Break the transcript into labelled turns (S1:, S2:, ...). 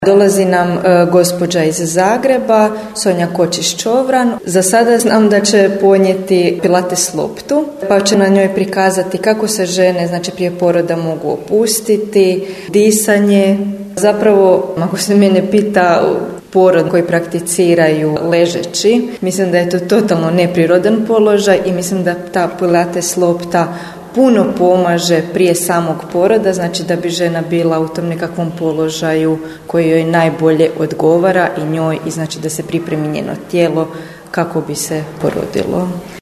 S1: Dolazi nam gospođa iz Zagreba, Sonja Kočić-Čovran. Za sada znam da će ponijeti pilates loptu, pa će na njoj prikazati kako se žene, znači prije poroda, mogu opustiti, disanje. Zapravo, ako se mene pita, porod koji prakticiraju ležeći, mislim da je to totalno neprirodan položaj i mislim da ta pilates lopta puno pomaže prije samog poroda, znači da bi žena bila u tom nekakvom položaju koji joj najbolje odgovara i njoj, i znači da se pripremi njeno tijelo kako bi se porodilo.